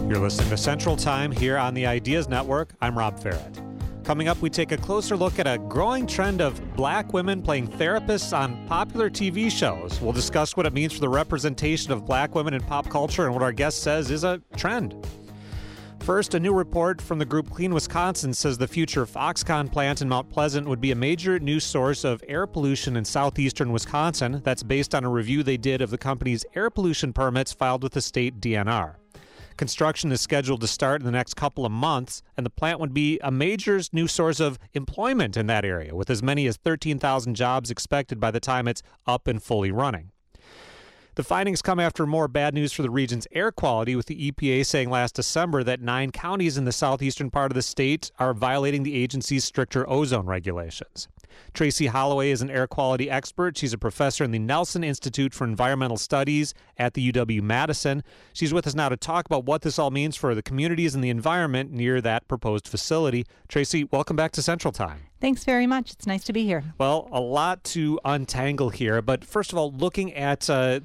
You're listening to Central Time here on the Ideas Network. I'm Rob Farrett. Coming up, we take a closer look at a growing trend of black women playing therapists on popular TV shows. We'll discuss what it means for the representation of black women in pop culture and what our guest says is a trend. First, a new report from the group Clean Wisconsin says the future Foxconn plant in Mount Pleasant would be a major new source of air pollution in southeastern Wisconsin. That's based on a review they did of the company's air pollution permits filed with the state DNR. Construction is scheduled to start in the next couple of months, and the plant would be a major new source of employment in that area, with as many as 13,000 jobs expected by the time it's up and fully running. The findings come after more bad news for the region's air quality, with the EPA saying last December that 9 counties in the southeastern part of the state are violating the agency's stricter ozone regulations. Tracy Holloway is an air quality expert. She's a professor in the Nelson Institute for Environmental Studies at the UW-Madison. She's with us now to talk about what this all means for the communities and the environment near that proposed facility. Tracy, welcome back to Central Time. Thanks very much. It's nice to be here. Well, a lot to untangle here, but first of all, looking at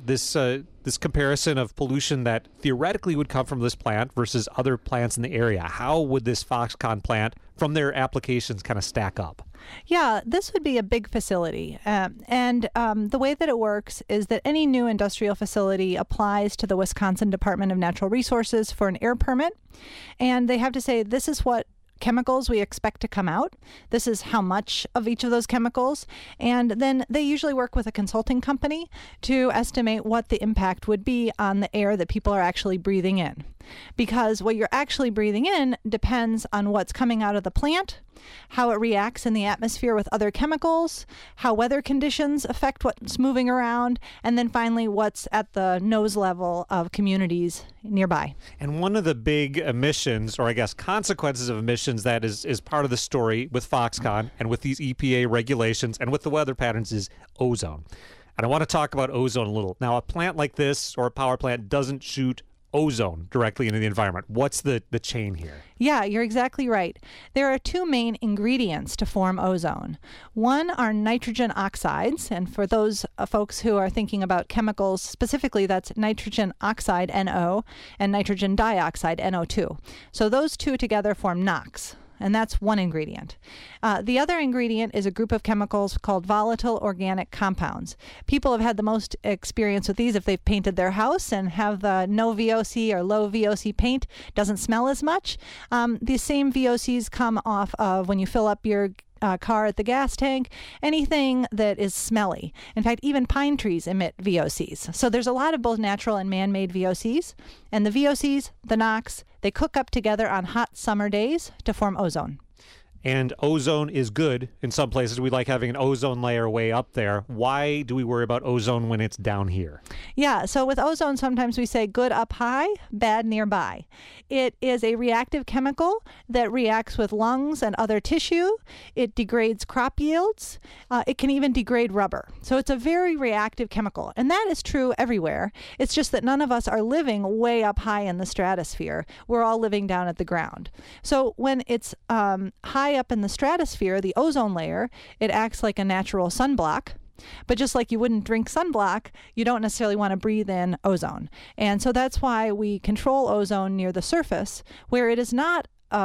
this comparison of pollution that theoretically would come from this plant versus other plants in the area, how would this Foxconn plant, from their applications, kind of stack up? Yeah, this would be a big facility. And the way that it works is that any new industrial facility applies to the Wisconsin Department of Natural Resources for an air permit. And they have to say, this is what chemicals we expect to come out. This is how much of each of those chemicals. And then they usually work with a consulting company to estimate what the impact would be on the air that people are actually breathing in. Because what you're actually breathing in depends on what's coming out of the plant, how it reacts in the atmosphere with other chemicals, how weather conditions affect what's moving around, and then finally what's at the nose level of communities nearby. And one of the big emissions, or I guess consequences of emissions, that is part of the story with Foxconn and with these EPA regulations and with the weather patterns is ozone. And I want to talk about ozone a little. Now, a plant like this or a power plant doesn't shoot ozone directly into the environment. What's the chain here? Yeah, you're exactly right. There are 2 main ingredients to form ozone. One are nitrogen oxides, and for those folks who are thinking about chemicals specifically, that's nitrogen oxide, NO, and nitrogen dioxide, NO2. So those 2 together form NOx. And that's one ingredient. The other ingredient is a group of chemicals called volatile organic compounds. People have had the most experience with these if they've painted their house and have the no VOC or low VOC paint. Doesn't smell as much. These same VOCs come off of when you fill up your car at the gas tank, anything that is smelly. In fact, even pine trees emit VOCs. So there's a lot of both natural and man-made VOCs. And the VOCs, the NOx, they cook up together on hot summer days to form ozone. And ozone is good in some places. We like having an ozone layer way up there. Why do we worry about ozone when it's down here? Yeah, so with ozone, sometimes we say good up high, bad nearby. It is a reactive chemical that reacts with lungs and other tissue. It degrades crop yields. It can even degrade rubber. So it's a very reactive chemical. And that is true everywhere. It's just that none of us are living way up high in the stratosphere. We're all living down at the ground. So when it's high up in the stratosphere, the ozone layer, it acts like a natural sunblock. But just like you wouldn't drink sunblock, you don't necessarily want to breathe in ozone. And so that's why we control ozone near the surface, where it is not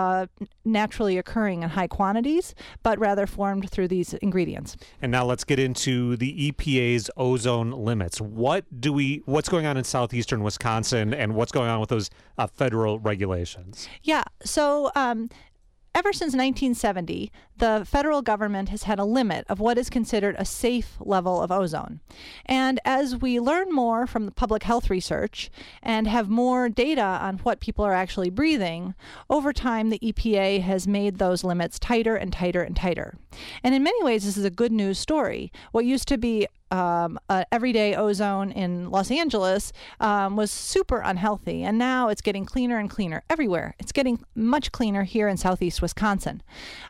naturally occurring in high quantities, but rather formed through these ingredients. And now let's get into the EPA's ozone limits. What's going on in southeastern Wisconsin, and what's going on with those federal regulations? Yeah, so ever since 1970, the federal government has had a limit of what is considered a safe level of ozone. And as we learn more from the public health research and have more data on what people are actually breathing, over time the EPA has made those limits tighter and tighter and tighter. And in many ways, this is a good news story. What used to be everyday ozone in Los Angeles was super unhealthy, and now it's getting cleaner and cleaner everywhere. It's getting much cleaner here in southeast Wisconsin.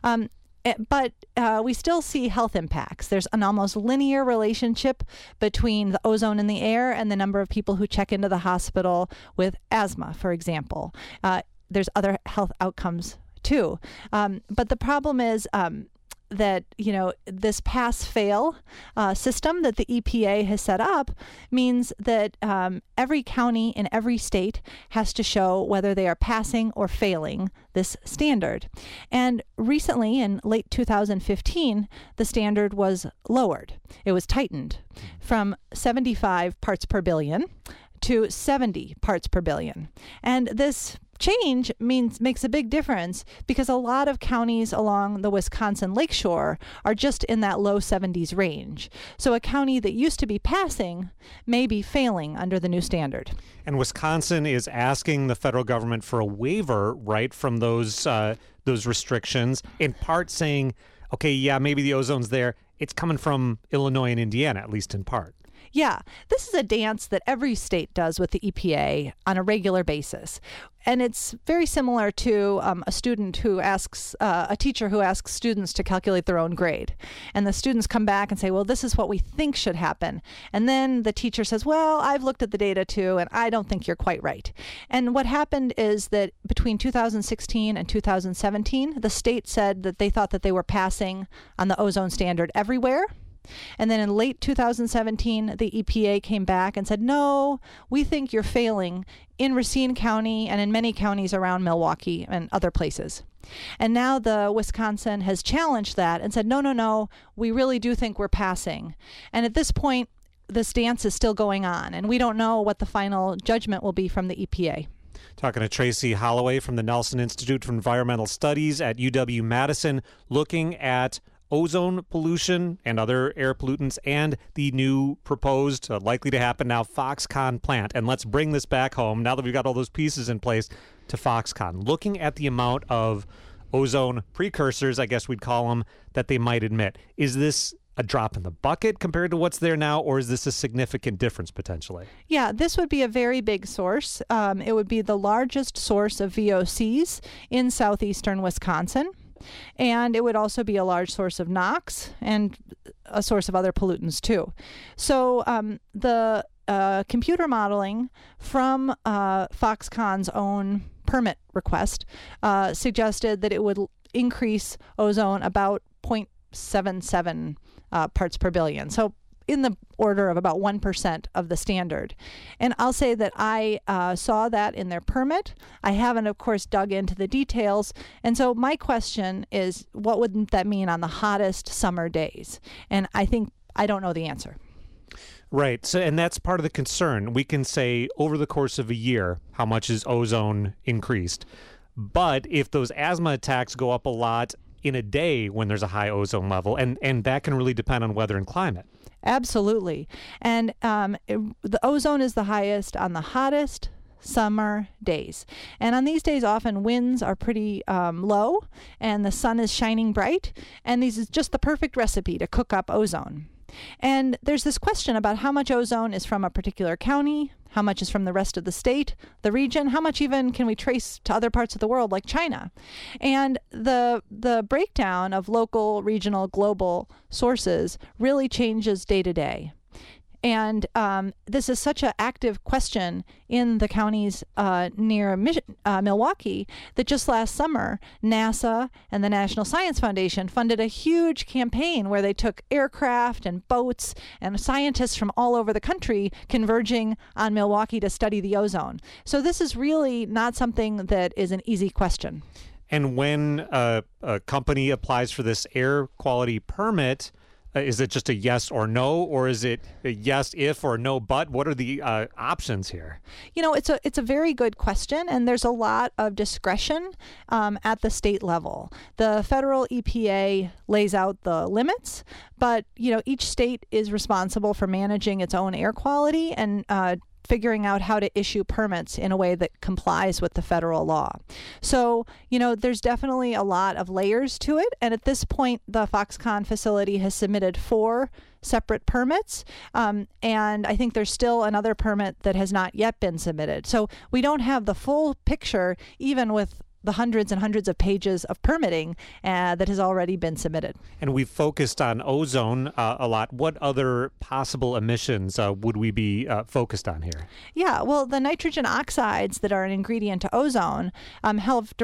But we still see health impacts. There's an almost linear relationship between the ozone in the air and the number of people who check into the hospital with asthma, for example. There's other health outcomes too. But the problem is that, this pass-fail system that the EPA has set up means that every county in every state has to show whether they are passing or failing this standard. And recently, in late 2015, the standard was lowered. It was tightened from 75 parts per billion to 70 parts per billion. And this change makes a big difference because a lot of counties along the Wisconsin lakeshore are just in that low 70s range. So a county that used to be passing may be failing under the new standard. And Wisconsin is asking the federal government for a waiver, right, from those restrictions, in part saying, okay, yeah, maybe the ozone's there. It's coming from Illinois and Indiana, at least in part. Yeah, this is a dance that every state does with the EPA on a regular basis. And it's very similar to a teacher who asks students to calculate their own grade. And the students come back and say, well, this is what we think should happen. And then the teacher says, well, I've looked at the data too, and I don't think you're quite right. And what happened is that between 2016 and 2017, the state said that they thought that they were passing on the ozone standard everywhere. And then in late 2017, the EPA came back and said, no, we think you're failing in Racine County and in many counties around Milwaukee and other places. And now the Wisconsin has challenged that and said, no, we really do think we're passing. And at this point, this dance is still going on, and we don't know what the final judgment will be from the EPA. Talking to Tracy Holloway from the Nelson Institute for Environmental Studies at UW-Madison, looking at ozone pollution and other air pollutants and the new proposed, likely to happen now, Foxconn plant. And let's bring this back home, now that we've got all those pieces in place, to Foxconn. Looking at the amount of ozone precursors, I guess we'd call them, that they might emit. Is this a drop in the bucket compared to what's there now, or is this a significant difference potentially? Yeah, this would be a very big source. It would be the largest source of VOCs in southeastern Wisconsin. And it would also be a large source of NOx and a source of other pollutants too. So the computer modeling from Foxconn's own permit request suggested that it would increase ozone about 0.77 parts per billion. So in the order of about 1% of the standard. And I'll say that I saw that in their permit. I haven't, of course, dug into the details. And so my question is, what would that mean on the hottest summer days? And I don't know the answer. Right. So, and that's part of the concern. We can say over the course of a year, how much is ozone increased? But if those asthma attacks go up a lot in a day when there's a high ozone level, and that can really depend on weather and climate. Absolutely. And the ozone is the highest on the hottest summer days. And on these days, often winds are pretty low and the sun is shining bright. And this is just the perfect recipe to cook up ozone. And there's this question about how much ozone is from a particular county, how much is from the rest of the state, the region, how much even can we trace to other parts of the world like China. And the breakdown of local, regional, global sources really changes day to day. And this is such an active question in the counties near Milwaukee that just last summer, NASA and the National Science Foundation funded a huge campaign where they took aircraft and boats and scientists from all over the country converging on Milwaukee to study the ozone. So this is really not something that is an easy question. And when a company applies for this air quality permit, is it just a yes or no, or is it a yes if or no but? What are the options here? It's a very good question, and there's a lot of discretion at the state level. The federal EPA lays out the limits, but each state is responsible for managing its own air quality and figuring out how to issue permits in a way that complies with the federal law. So, there's definitely a lot of layers to it. And at this point, the Foxconn facility has submitted 4 separate permits. And I think there's still another permit that has not yet been submitted. So we don't have the full picture, even with the hundreds and hundreds of pages of permitting that has already been submitted. And we've focused on ozone a lot. What other possible emissions would we be focused on here? Yeah, well, the nitrogen oxides that are an ingredient to ozone have direct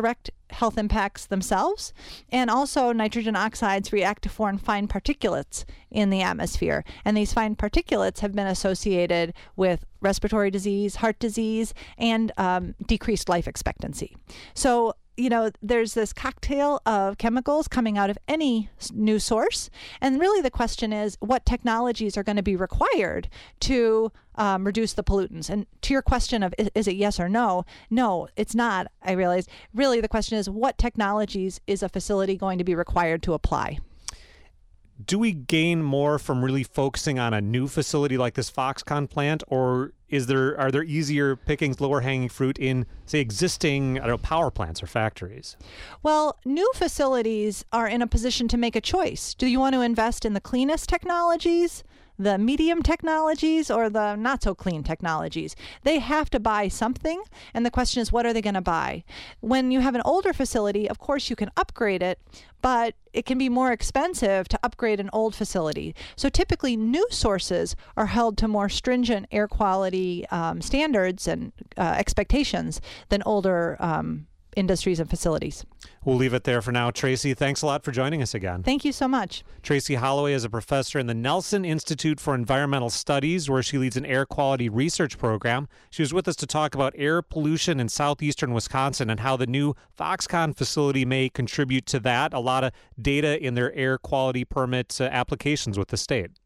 health impacts themselves, and also nitrogen oxides react to form fine particulates in the atmosphere. And these fine particulates have been associated with respiratory disease, heart disease, and decreased life expectancy. So, there's this cocktail of chemicals coming out of any new source. And really the question is, what technologies are going to be required to reduce the pollutants? And to your question of, is it yes or no? No, it's not, I realize. Really the question is, what technologies is a facility going to be required to apply? Do we gain more from really focusing on a new facility like this Foxconn plant, or are there easier pickings, lower hanging fruit in, say, existing power plants or factories? Well, new facilities are in a position to make a choice. Do you want to invest in the cleanest technologies, the medium technologies, or the not so clean technologies? They have to buy something, and the question is, what are they going to buy? When you have an older facility, of course you can upgrade it, but it can be more expensive to upgrade an old facility. So typically new sources are held to more stringent air quality standards and expectations than older industries and facilities. We'll leave it there for now. Tracy, thanks a lot for joining us again. Thank you so much. Tracy Holloway is a professor in the Nelson Institute for Environmental Studies, where she leads an air quality research program. She was with us to talk about air pollution in southeastern Wisconsin and how the new Foxconn facility may contribute to that. A lot of data in their air quality permit applications with the state.